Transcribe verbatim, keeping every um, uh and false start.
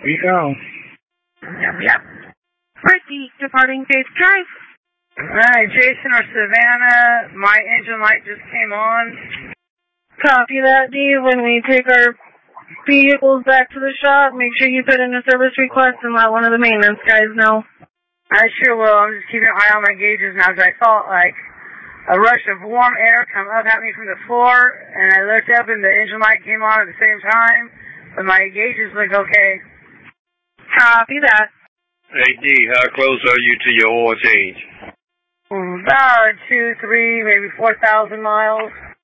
Rico. Yep, yep. Ricky, departing Faith Drive. Alright, Jason or Savannah, my engine light just came on. Copy that, D. When we take our vehicles back to the shop, make sure you put in a service request and let one of the maintenance guys know. I sure will. I'm just keeping an eye on my gauges now because I felt like a rush of warm air come up at me from the floor, and I looked up and the engine light came on at the same time, but my gauges look okay. Copy that. Hey, D, how close are you to your oil change? About two, three, maybe four thousand miles.